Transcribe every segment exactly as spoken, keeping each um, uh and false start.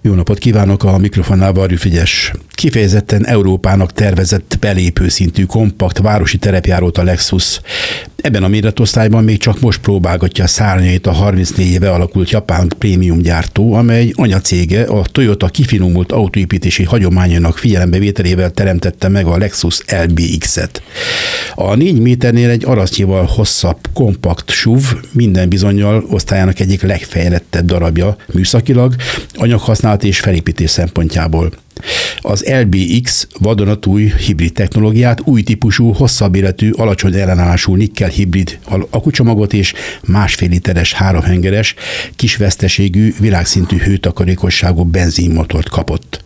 Jó napot kívánok, a mikrofonnál Varjú Frigyes. Kifejezetten Európának tervezett belépő szintű kompakt városi terepjárót a Lexus. Ebben a méretosztályban még csak most próbálgatja a szárnyait a harmincnégy éve alakult japán prémium gyártó, amely anyacége a Toyota kifinomult autóépítési hagyományának figyelembevételével teremtette meg a Lexus el bé iksz-et. A négy méternél egy arasztnyival hosszabb, kompakt es u vé minden bizonnyal osztályának egyik legfejlettebb darabja műszakilag, anyaghasználat és felépítés szempontjából. Az el bé iksz vadonatúj hibrid technológiát, új típusú, hosszabb életű, alacsony ellenállású nikkel hibrid akucsomagot és másfél literes háromhengeres, kis veszteségű, világszintű hőtakarékosságú benzinmotort kapott.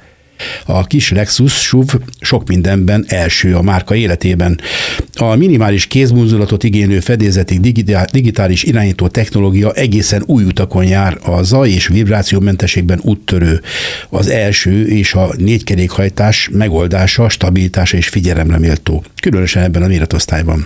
A kis Lexus es u vé sok mindenben első a márka életében. A minimális kézmozdulatot igénylő fedélzeti digitális irányító technológia egészen új utakon jár, a zaj és vibrációmentességben úttörő. Az első és a négykerékhajtás megoldása, stabilitása és figyelemre méltó, különösen ebben a méretosztályban.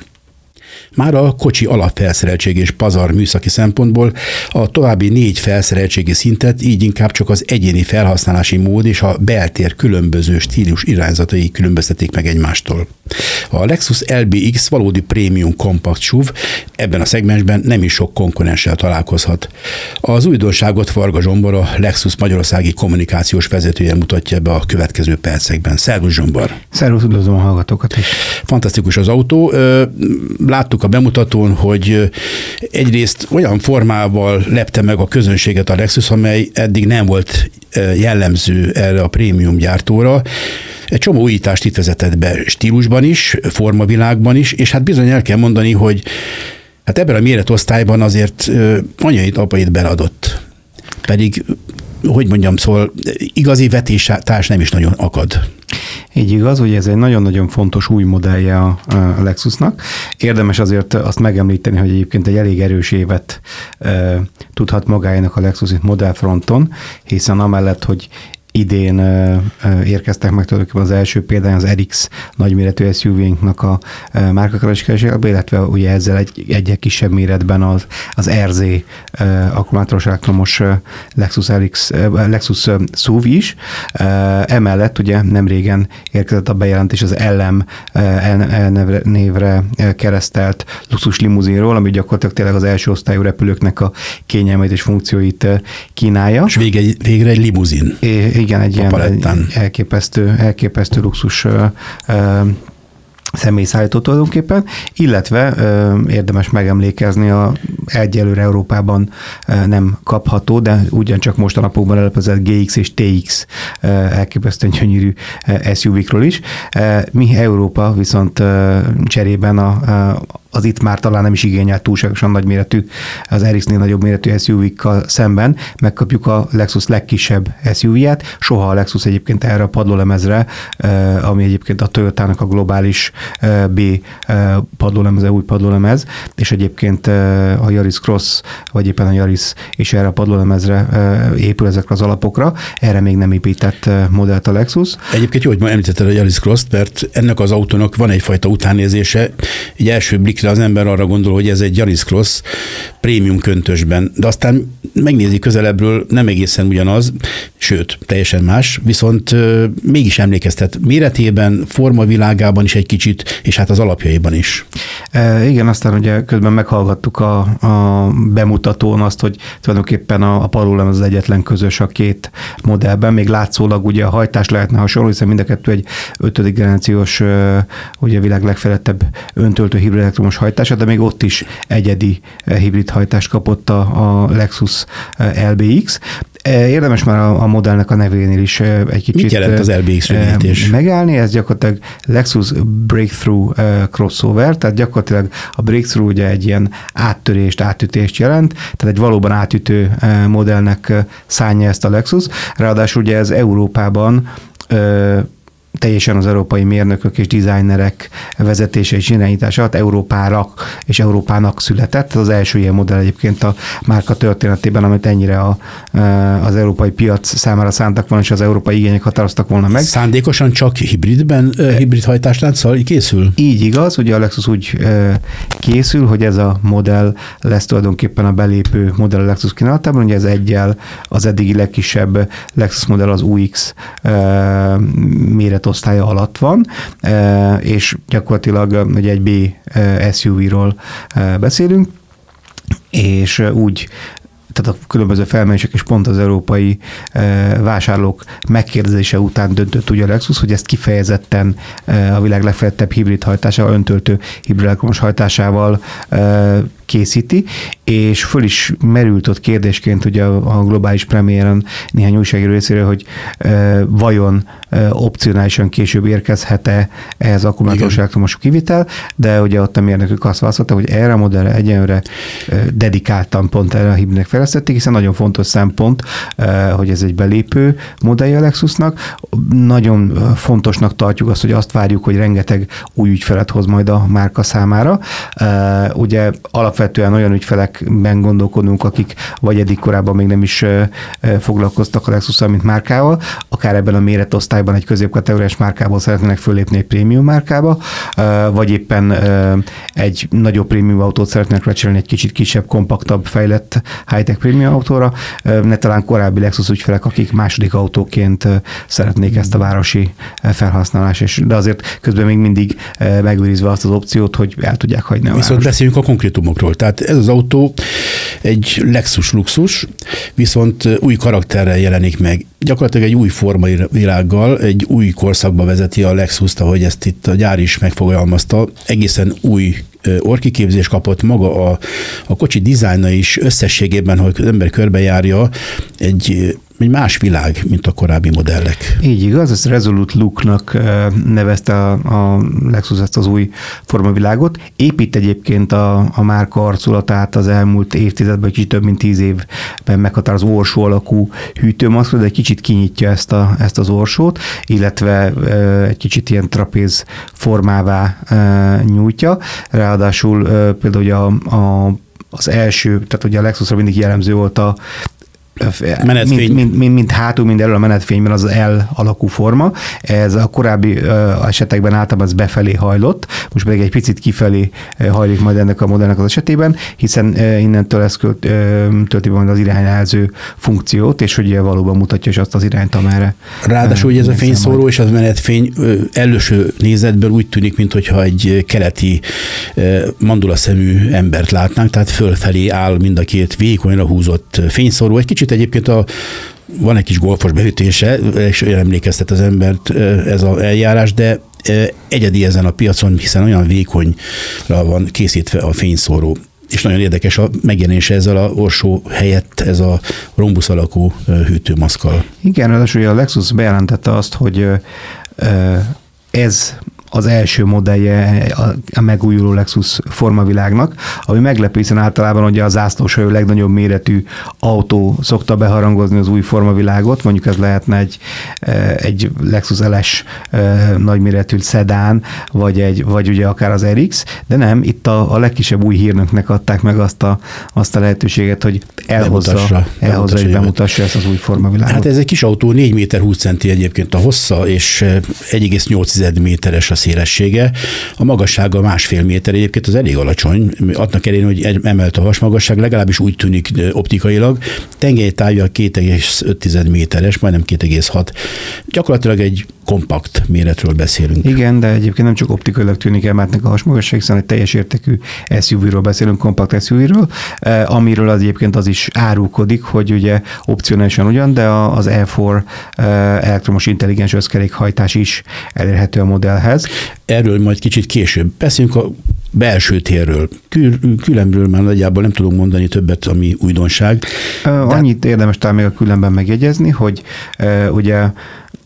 Már a kocsi alapfelszereltség és pazar műszaki szempontból a további négy felszereltségi szintet így inkább csak az egyéni felhasználási mód és a beltér különböző stílus irányzatai különböztetik meg egymástól. A Lexus el bé iksz valódi prémium kompakt es u vé, ebben a szegmensben nem is sok konkurenssel találkozhat. Az újdonságot Varga Zsombor, a Lexus magyarországi kommunikációs vezetője mutatja be a következő percekben. Szervusz Zsombor! Szervusz, üdvözlöm a hallgatókat is! Fantasztikus az autó. Láttuk a bemutatón, hogy egyrészt olyan formával lepte meg a közönséget a Lexus, amely eddig nem volt jellemző erre a prémium gyártóra. Egy csomó újítást itt vezetett be stílusban is, formavilágban is, és hát bizony el kell mondani, hogy hát ebben a méretosztályban azért anyait, apait beladott. Pedig, hogy mondjam, szóval igazi vetéstárs nem is nagyon akad. Így igaz, hogy ez egy nagyon-nagyon fontos új modellje a Lexusnak. Érdemes azért azt megemlíteni, hogy egyébként egy elég erős évet e, tudhat magáénak a Lexus itt modellfronton, hiszen amellett, hogy idén uh, érkeztek meg tulajdonképpen az első példány az er iksz nagyméretű es u vé-nknak a uh, márkakereskedesésébe, illetve ugye ezzel egy, egy kisebb méretben az, az er zé uh, akkumulátoros elektromos uh, Lexus, er iksz, uh, Lexus uh, es u vé is. Uh, emellett ugye nem régen érkezett a bejelentés az el em uh, névre uh, keresztelt luxus limuzinról, ami gyakorlatilag tényleg az első osztályú repülőknek a kényelmeit és funkcióit uh, kínálja. És végre, végre egy limuzin. É, Igen, egy ilyen elképesztő, elképesztő luxus ö, ö, személyszállító tulajdonképpen, illetve ö, érdemes megemlékezni, a egyelőre Európában ö, nem kapható, de ugyancsak most a napokban ellepezett gé iksz és té iksz ö, elképesztően gyönyörű ö, es u vé-kről is. Ö, mi Európa viszont ö, cserében a, a az itt már talán nem is igényelt túlságosan nagyméretű, az er iksz-nél nagyobb méretű es u vé-kkal szemben megkapjuk a Lexus legkisebb es u vé-ját. Soha a Lexus egyébként erre a padlólemezre, ami egyébként a Toyotának a globális B padlólemeze, új padlólemez, és egyébként a Yaris Cross, vagy éppen a Yaris is erre a padlólemezre épül ezekre az alapokra. Erre még nem épített modellt a Lexus. Egyébként jó, hogy ma említetted a Yaris Cross-t, mert ennek az autónak van egyfajta utánnézése. Egy első blikre az ember arra gondol, hogy ez egy Yaris Cross prémium köntösben, de aztán megnézi közelebbről, nem egészen ugyanaz, sőt, teljesen más, viszont euh, mégis emlékeztet méretében, formavilágában is egy kicsit, és hát az alapjaiban is. E, igen, aztán ugye közben meghallgattuk a, a bemutatón azt, hogy tulajdonképpen a, a padlólemez az egyetlen közös a két modellben, még látszólag ugye a hajtás lehetne hasonló, hiszen mind a kettő egy ötödik generációs, ugye a világ legfejlettebb öntöltő hibrid elektromos hajtása, de még ott is egyedi hibrid hajtást kapott a, a Lexus el bé iksz. Érdemes már a, a modellnek a nevénél is egy kicsit Mit jelent az el bé iksz rövidítés? Megállni, ez gyakorlatilag Lexus Breakthrough Crossover, tehát gyakorlatilag a Breakthrough ugye egy ilyen áttörést, átütést jelent, tehát egy valóban átütő modellnek szánja ezt a Lexus. Ráadásul ugye ez Európában teljesen az európai mérnökök és designerek vezetése és irányítása alatt Európára és Európának született. Ez az első ilyen modell egyébként a márka történetében, amit ennyire a, az európai piac számára szántak volna, és az európai igények határoztak volna meg. Szándékosan csak hibridben, hibrid hajtáslánccal készül? Így igaz, ugye a Lexus úgy készül, hogy ez a modell lesz tulajdonképpen a belépő modell a Lexus kínálatában, ugye ez egyel az eddigi legkisebb Lexus modell az U X méretosztálya alatt van, és gyakorlatilag ugye egy B S U V-ról beszélünk, és úgy tehát a különböző felmérések és pont az európai vásárlók megkérdezése után döntött ugye a Lexus, hogy ezt kifejezetten a világ legfejlettebb hibrid hajtásával, öntöltő hibrid elektromos hajtásával készíti, és föl is merült ott kérdésként ugye a, a globális premiéren néhány újságíró részéről, hogy e, vajon e, opcionálisan később érkezhet-e ehhez akkumulátoros elektromos kivitel, de ugye ott a mérnökök azt válaszoltak, hogy erre a modellre egyenlőre e, dedikáltan pont erre a hibridnek fejlesztették, hiszen nagyon fontos szempont, e, hogy ez egy belépő modellje a Lexusnak. Nagyon fontosnak tartjuk azt, hogy azt várjuk, hogy rengeteg új ügyfelet hoz majd a márka számára. E, ugye alapvetően olyan ügyfelekben gondolkodunk, akik vagy eddig korábban még nem is foglalkoztak a Lexusszal, mint márkával, akár ebben a méretosztályban egy középkategóriás márkából szeretnének fölépni egy prémium márkába, vagy éppen egy nagyobb prémium autót szeretnének lecserélni egy kicsit kisebb, kompaktabb, fejlett high-tech prémium autóra, ne talán korábbi Lexus ügyfelek, akik második autóként szeretnék ezt a városi felhasználást, és de azért közben még mindig megőrizve azt az opciót, hogy el tudják hagyni a Viszont várost. beszéljünk a konkrétumokról. Tehát ez az autó egy Lexus luxus, viszont új karakterrel jelenik meg. Gyakorlatilag egy új formavilággal, egy új korszakba vezeti a Lexust, ahogy ezt itt a gyár is megfogalmazta. Egészen új orrkiképzés kapott maga a, a kocsi dizájna is összességében, hogy az ember körbejárja, egy egy más világ, mint a korábbi modellek. Így igaz, ezt Resolute Look-nak nevezte a, a Lexus ezt az új formavilágot. Épít egyébként a, a márka arculatát az elmúlt évtizedben, kicsit több mint tíz évben meghatározó orsó alakú hűtőmaszkra, de egy kicsit kinyitja ezt, a, ezt az orsót, illetve egy kicsit ilyen trapéz formává nyújtja. Ráadásul például a, a, az első, tehát ugye a Lexusra mindig jellemző volt a Mind, mind, mind, mind hátul, mind elől a menetfényben az L alakú forma. Ez a korábbi uh, esetekben általában ez befelé hajlott, most pedig egy picit kifelé uh, hajlik majd ennek a modellnek az esetében, hiszen uh, innentől ez költ, uh, tölti majd az irányjelző funkciót, és ugye valóban mutatja is azt az irányt, amerre. Ráadásul uh, ugye ez a fényszóró és az menetfény uh, előső nézetből úgy tűnik, mintha egy keleti uh, mandulaszemű embert látnánk, tehát fölfelé áll mind a két vékonyra húzott fényszóró. Egy kicsit egyébként a, van egy kis golfos beütése, és olyan emlékeztet az embert ez az eljárás, de egyedi ezen a piacon, hiszen olyan vékonyra van készítve a fényszóró. És nagyon érdekes a megjelenése ezzel a orsó helyett, ez a rombusz alakú hűtőmaszkkal. Igen, ráadásul a Lexus bejelentette azt, hogy ez az első modellje a megújuló Lexus formavilágnak, ami meglepő, hiszen általában ugye a zászlóshajó legnagyobb méretű autó szokta beharangozni az új formavilágot, mondjuk ez lehetne egy, egy Lexus el es nagyméretű szedán, vagy, egy, vagy ugye akár az er iksz, de nem, itt a, a legkisebb új hírnöknek adták meg azt a, azt a lehetőséget, hogy elhozza, bemutassa, elhozza és bemutassa ezt az új formavilágot. Hát ez egy kis autó, négy méter húsz centi egyébként a hossza, és egy egész nyolc méteres a szélessége. A magassága másfél méter, egyébként az elég alacsony, adnak elén, hogy emelt a hasmagasság, legalábbis úgy tűnik optikailag. Tengelytávja két egész öt méteres, majdnem két egész hat. Gyakorlatilag egy kompakt méretről beszélünk. Igen, de egyébként nem csak optikailag tűnik emeltnek a hasmagasság, hiszen egy teljes értékű es u vé-ről beszélünk, kompakt es u vé-ről, amiről az egyébként az is árulkodik, hogy ugye opcionálisan ugyan, de az E négy elektromos intelligens összkerékhajtás is elérhető a modellhez. Erről majd kicsit később. Beszéljünk a belső térről. Kül- különbről már nagyjából nem tudunk mondani többet, ami újdonság. De... Annyit érdemes talán még a különben megjegyezni, hogy uh, ugye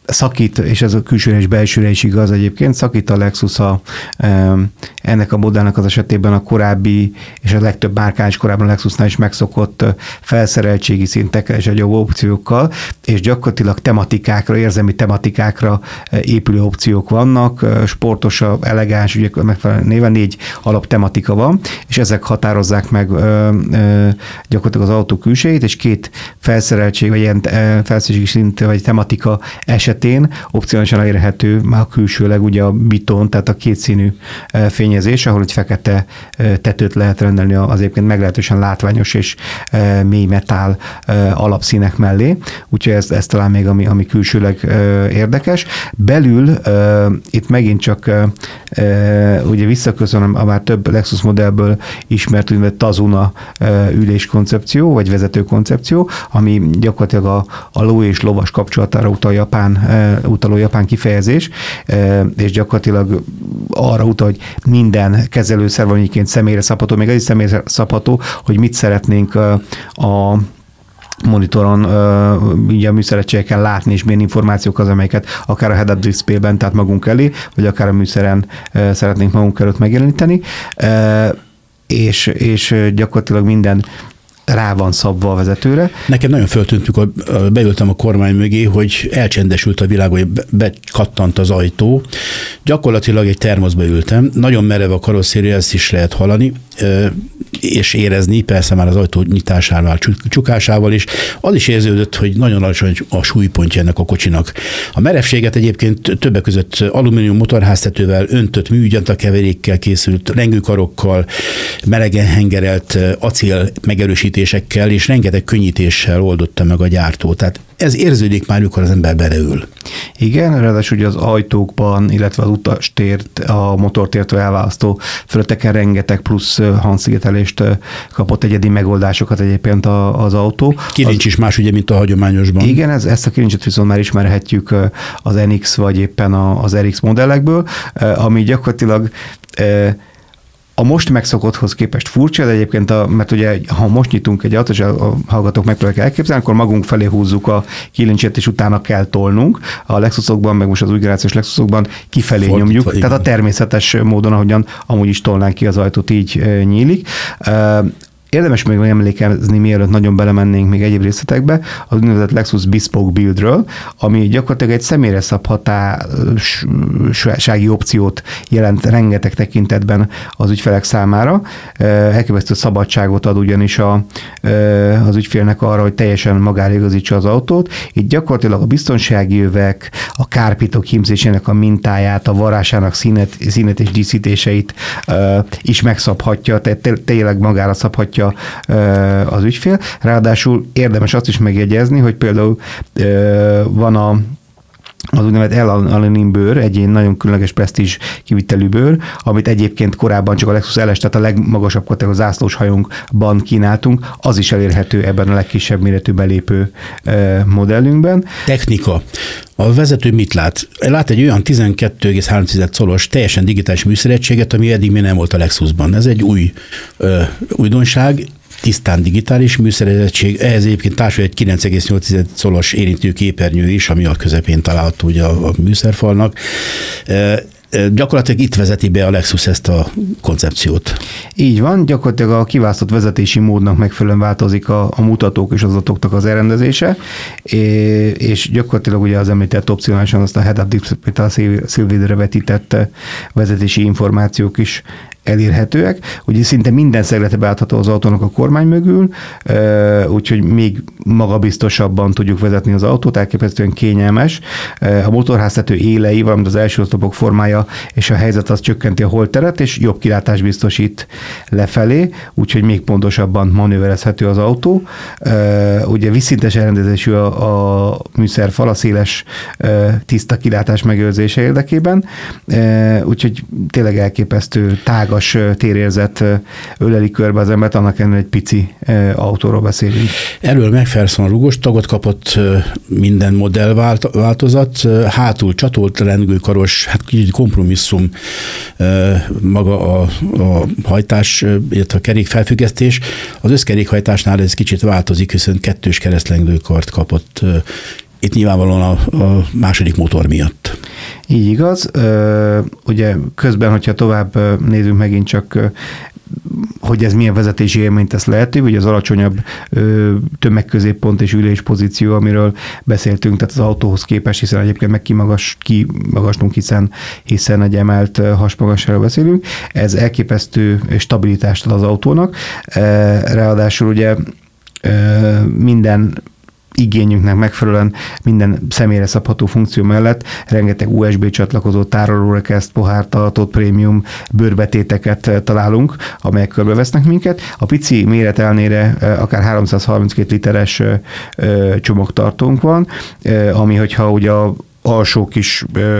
szakít, és ez a külsőre és belsőre is igaz egyébként, szakít a Lexus a, ennek a modellnek az esetében a korábbi, és a legtöbb márkán is korábban a Lexusnál is megszokott felszereltségi szintekkel és egyéb opciókkal, és gyakorlatilag tematikákra, érzelmi tematikákra épülő opciók vannak, sportos, elegáns, ugye megfelelő néven négy alaptematika van, és ezek határozzák meg gyakorlatilag az autó külsejét, és két felszereltség, vagy ilyen felszereltségi szint, vagy tematika esetén opcionálisan elérhető már külsőleg ugye a biton, tehát a kétszínű fényezés, ahol egy fekete tetőt lehet rendelni az egyébként meglehetősen látványos és mély metál alapszínek mellé, úgyhogy ez, ez talán még ami, ami külsőleg érdekes. Belül itt megint csak ugye visszaköszönöm a már több Lexus modellből ismert úgynevezett Tazuna ülés koncepció, vagy vezető koncepció, ami gyakorlatilag a, a ló és lovas kapcsolatára utal japán, utaló japán kifejezés, és gyakorlatilag arra utal, hogy minden kezelőszer van egyébként személyre szabható, még az is személyre szabható, hogy mit szeretnénk a monitoron ugye a műszeregységeken látni, és milyen információk az, amelyeket akár a head-up display-ben, tehát magunk elé, vagy akár a műszeren szeretnénk magunk előtt megjeleníteni, és, és gyakorlatilag minden rá van szabva a vezetőre. Nekem nagyon föltűnt, mikor beültem a kormány mögé, hogy elcsendesült a világ, hogy bekattant az ajtó. Gyakorlatilag egy termoszba ültem, nagyon merev a karosszéria, ezt is lehet hallani, és érezni, persze már az ajtó nyitásával, csukásával is. Az is érződött, hogy nagyon alacsony a súlypontja ennek a kocsinak. A merevséget egyébként többek között alumínium motorháztetővel, öntött műgyanta keverékkel készült, rengőkarokkal, melegen hengerelt acél megerősítésekkel és rengeteg könnyítéssel oldotta meg a gyártó. Tehát ez érződik már, mikor az ember beleül. Igen, ráadásul ugye az ajtókban, illetve az utastért, a motortértől elválasztó felületeken rengeteg plusz hangszigetelést kapott, egyedi megoldásokat egyébként az autó. Kilincs az, is más ugye, mint a hagyományosban. Igen, ez, ezt a kilincset viszont már ismerhetjük az en iksz vagy éppen az er iksz modellekből, ami gyakorlatilag a most megszokotthoz képest furcsa, de egyébként, a, mert ugye, ha most nyitunk egy autót, és a hallgatók megpróbálják elképzelni, akkor magunk felé húzzuk a kilincset, és utána kell tolnunk. A Lexusokban, meg most az új generációs Lexusokban kifelé Fordítva, nyomjuk. Igen. Tehát a természetes módon, ahogyan amúgy is tolnánk ki az ajtót, így nyílik. Érdemes még emlékezni, mielőtt nagyon belemennénk még egyéb részletekbe, az úgynevezett Lexus Bespoke Buildről, ami gyakorlatilag egy személyre szabhatásági opciót jelent rengeteg tekintetben az ügyfelek számára. Elképesztő szabadságot ad ugyanis a, az ügyfélnek arra, hogy teljesen magára igazítsa az autót. Itt gyakorlatilag a biztonsági övek, a kárpitok hímzésének a mintáját, a varásának színet, színet és díszítéseit is megszabhatja, tehát tényleg magára szabhatja az ügyfél. Ráadásul érdemes azt is megjegyezni, hogy például van a az úgynevezett L-alanin bőr, egy ilyen nagyon különleges presztízs kivitelű bőr, amit egyébként korábban csak a Lexus el es, tehát a legmagasabb kategóriás zászlós hajónkban kínáltunk, az is elérhető ebben a legkisebb méretű belépő modellünkben. Technika. A vezető mit lát? Lát egy olyan tizenkettő egész három colos teljesen digitális műszeregységet, ami eddig még nem volt a Lexusban. Ez egy új ö, újdonság, tisztán digitális műszeregység, ehhez egyébként társul egy kilenc egész nyolc colos érintő képernyő is, ami a közepén található ugye a, a műszerfalnak. E, e, gyakorlatilag itt vezeti be a Lexus ezt a koncepciót. Így van, gyakorlatilag a kiválasztott vezetési módnak megfelelően változik a, a mutatók és az adatoknak az elrendezése, és gyakorlatilag ugye az említett opcionálisan azt a head-up display-t a szélvédőre vetített vezetési információk is elérhetőek. Ugye szinte minden szeglete beállható az autónak a kormány mögül, úgyhogy még magabiztosabban tudjuk vezetni az autót, elképesztően kényelmes. A motorháztető élei, valamint az első oszlopok formája és a helyzet az csökkenti a holteret, és jobb kilátás biztosít lefelé, úgyhogy még pontosabban manőverezhető az autó. Ugye vízszintes elrendezésű a, a műszerfal, a széles tiszta kilátás megőrzése érdekében, úgyhogy tényleg elképesztő tágas térérzet öleli körbe az embert, annak ellenére egy pici autóról beszélünk. Erről McPherson rugós tagot kapott minden modell változat, hátul csatolt rengőkaros, hát kicsit kompromisszum maga a, a hajtás, illetve a kerékfelfüggesztés. Az összkerékhajtásnál ez kicsit változik, hiszen kettős keresztlengőkart kapott Itt nyilvánvalóan a, a második motor miatt. Így igaz. Ugye közben, hogyha tovább nézünk megint csak, hogy ez milyen vezetési élményt tesz lehetővé, ugye az alacsonyabb tömegközéppont és üléspozíció, amiről beszéltünk, tehát az autóhoz képest, hiszen egyébként meg kimagas, kimagaslunk, hiszen, hiszen egy emelt hasmagasságról beszélünk. Ez elképesztő stabilitást ad az autónak. Ráadásul ugye minden igényünknek megfelelően minden személyre szabható funkció mellett rengeteg u es bé csatlakozó, tárolórekeszt, pohártartót, prémium bőrbetéteket találunk, amelyek körbevesznek minket. A pici méret ellenére akár háromszázharminckét literes csomagtartónk van, ami hogyha ugye a alsó kis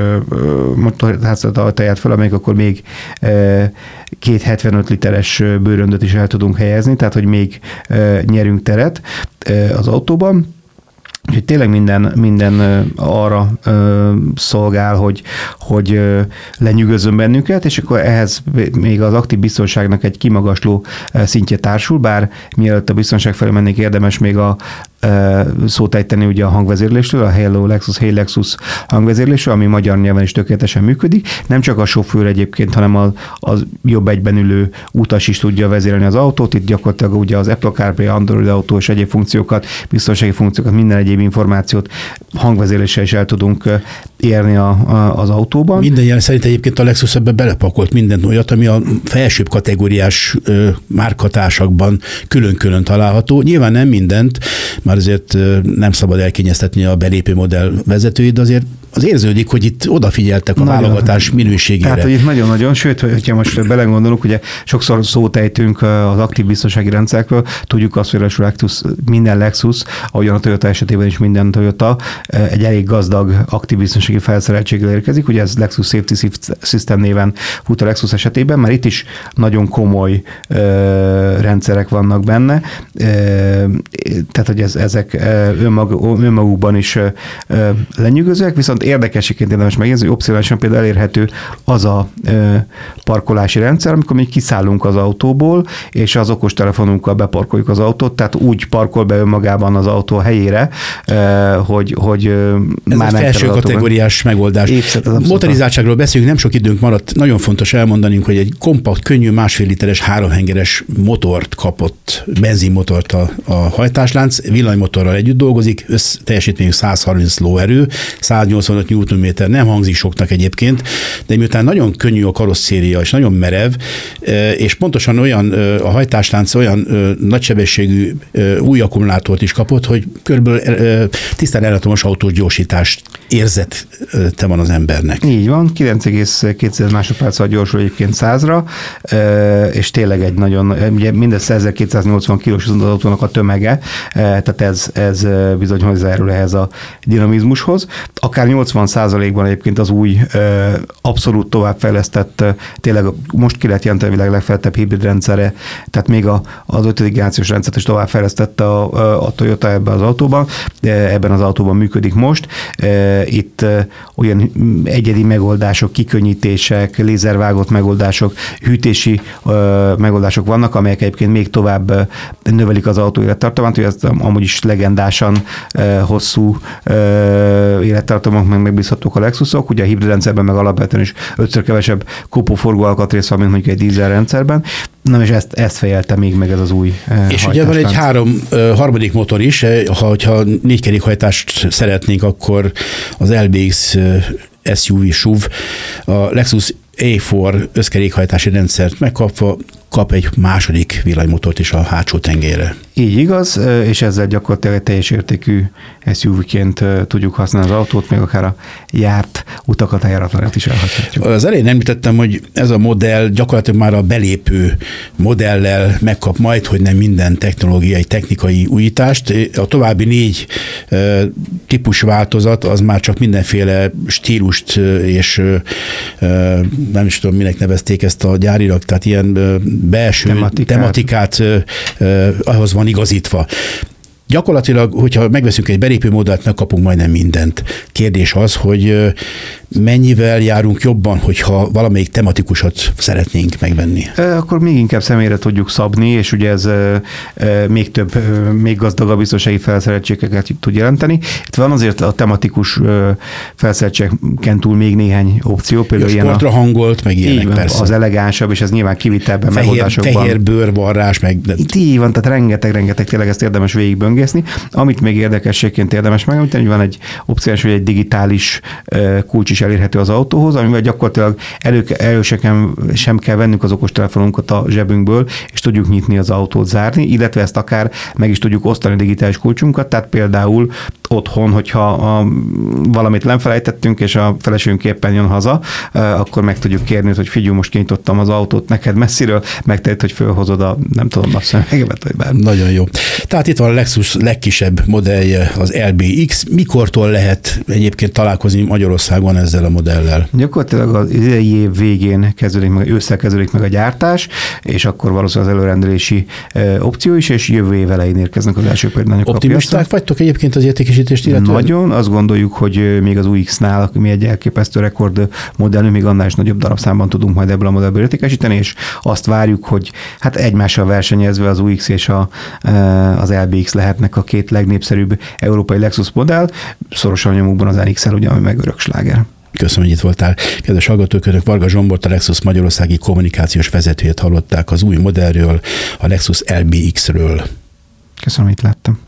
motorházat ajtaját fölemeljük, akkor még e, két hetvenöt literes bőröndöt is el tudunk helyezni, tehát hogy még e, nyerünk teret e, az autóban. Úgyhogy tényleg minden, minden arra ö, szolgál, hogy, hogy ö, lenyűgözön bennünket, és akkor ehhez még az aktív biztonságnak egy kimagasló szintje társul, bár mielőtt a biztonság felé mennék, érdemes még a szót ejteni ugye a hangvezérlésről, a Hello Lexus, Hey Lexus hangvezérlésről, ami magyar nyelven is tökéletesen működik. Nem csak a sofőr egyébként, hanem az, az jobb egyben ülő utas is tudja vezérelni az autót. Itt gyakorlatilag ugye az Apple CarPlay, Android Auto és egyéb funkciókat, biztonsági funkciókat, minden egyéb információt hangvezérléssel is el tudunk érni a, a, az autóban. Minden jel szerint egyébként a Lexus ebbe belepakolt mindent olyat, ami a felsőbb kategóriás ö, márkatársakban külön-külön található. Nyilván nem mindent, már azért nem szabad elkényeztetni a belépő modell vezetőit, de azért az érződik, hogy itt odafigyeltek a nagyon, válogatás minőségére. Tehát, hogy itt nagyon-nagyon, sőt, hogyha most belegondolunk, ugye sokszor szót ejtünk az aktív biztonsági rendszerekről, tudjuk azt, hogy a Lexus, minden Lexus, ahogyan a Toyota esetében is minden Toyota, egy elég gazdag aktív biztonsági felszereltséggel érkezik, ugye ez Lexus Safety System néven fut a Lexus esetében, mert itt is nagyon komoly ö, rendszerek vannak benne, ö, tehát, hogy ez, ezek önmag, önmagukban is ö, lenyűgözőek, viszont érdekességként érdemes megjegyezni, hogy opcionálisan például elérhető az a ö, parkolási rendszer, amikor mi kiszállunk az autóból, és az okostelefonunkkal beparkoljuk az autót, tehát úgy parkol be önmagában az autó helyére, ö, hogy, hogy ez már nem felső kategóriás megoldás. Motorizáltságról beszélünk, nem sok időnk maradt. Nagyon fontos elmondanunk, hogy egy kompakt, könnyű, másfél literes, háromhengeres motort kapott, benzinmotort a, a hajtáslánc, villanymotorral együtt dolgozik, össz teljesítményük száz harminc lóerő, száznyolcvanöt newtonméter, nem hangzik soknak egyébként, de miután nagyon könnyű a karosszéria, és nagyon merev, és pontosan olyan a hajtáslánc olyan nagysebességű új akkumulátort is kapott, hogy körülbelül tisztán elektromos autós gyorsítást érzete van az embernek. Így van, kilenc egész két másodperccel gyorsul egyébként százra, és tényleg egy nagyon, ugye mindez ezerkétszáznyolcvan kilós az autónak a tömege, tehát ez, ez bizony hozzájárul ehhez a dinamizmushoz. Akár nyolcvan százalékban egyébként az új, abszolút továbbfejlesztett, tényleg most ki lehet jelenteni a világ legfejlettebb hibrid rendszere, tehát még a, az ötödik generációs rendszert is továbbfejlesztette a, a Toyota ebben az autóban, ebben az autóban működik most. Itt olyan egyedi megoldások, kikönnyítések, lézervágott megoldások, hűtési megoldások vannak, amelyek egyébként még tovább növelik az autó élettartamát, hogy ez amúgy is legendásan hosszú élettartamok, meg megbízhatók a Lexusok, ugye a hibrid rendszerben meg alapvetően is ötször kevesebb kopóforgó alkatrész van, mint mondjuk egy dízel rendszerben. Na, és ezt, ezt fejelte még meg ez az új És ugye van egy három, harmadik motor is, ha, hogyha négykerékhajtást szeretnénk, akkor az el bé iksz es u vé es u vé, a Lexus á négy összkerékhajtási rendszert megkapva kap egy második villanymotort is a hátsó tengelyre. Így igaz, és ezzel gyakorlatilag egy teljes értékű es u vé-ként tudjuk használni az autót, még akár a járt utakat, a járatlanát is elhagyhatjuk. Az elején említettem, hogy ez a modell gyakorlatilag már a belépő modellel megkap majd, hogy nem minden technológiai, technikai újítást. A további négy típus változat az már csak mindenféle stílust és nem is tudom, minek nevezték ezt a gyárilag, tehát ilyen belső tematikát, tematikát ahhoz van igazítva. Gyakorlatilag, hogyha megveszünk egy belépő modellt, megkapunk majdnem mindent. Kérdés az, hogy Mennyivel járunk jobban, hogyha valamelyik tematikusat szeretnénk megvenni? Akkor még inkább személyre tudjuk szabni, és ugye ez még több, még gazdagabb biztonsági felszereltségeket tud jelenteni. Itt van azért a tematikus felszereltségeken túl még néhány opció. Például ja, sportra a, hangolt, meg ilyenek így, persze. Az elegánsabb, és ez nyilván kivitelben, fehér, megoldásokban. Fehér bőrvarrás, meg... Itt így van, tehát rengeteg-rengeteg, tényleg ezt érdemes végigböngészni. Amit még érdekességként érdemes megemlíteni, hogy van egy opciós, hogy egy digitális kulcs is elérhető az autóhoz, amivel gyakorlatilag elő, előseken sem kell vennünk az okostelefonunkat a zsebünkből, és tudjuk nyitni az autót, zárni, illetve ezt akár meg is tudjuk osztani a digitális kulcsunkat, tehát például otthon, hogyha a, valamit lenfelejtettünk, és a feleségünk éppen jön haza, akkor meg tudjuk kérni, hogy figyelj, most kinyitottam az autót neked messziről, megtehet, hogy fölhozod a, nem tudom, napszemüveget, vagy bármi. Nagyon jó. Tehát itt van a Lexus legkisebb modellje, az el bé iksz. Mikortól lehet egyébként találkozni Magyarországon ezzel a modellel? Gyakorlatilag az idei év végén kezdődik meg, ősszel kezdődik meg a gyártás, és akkor valószínűleg az előrendelési opció is, és jövő év elején érkeznek az első példányok. Optimisták vagytok egyébként az értékesítést illetően? Nagyon, azt gondoljuk, hogy még az u iksz-nál, ami egy elképesztő rekord modellünk, még annál is nagyobb darabszámban tudunk majd ebből a modellből értékesíteni, és azt várjuk, hogy hát egymással versenyezve az u iksz és a, az el bé iksz lehetnek a két legnépszerűbb európai Lexus modell, szorosan nyomukban az en iksz el, ugye, ami meg öröksláger. Köszönöm, hogy itt voltál. Kedves hallgatók, önök Varga Zsombort, a Lexus magyarországi kommunikációs vezetőjét hallották az új modellről, a Lexus el bé iksz-ről. Köszönöm, hogy itt láttam.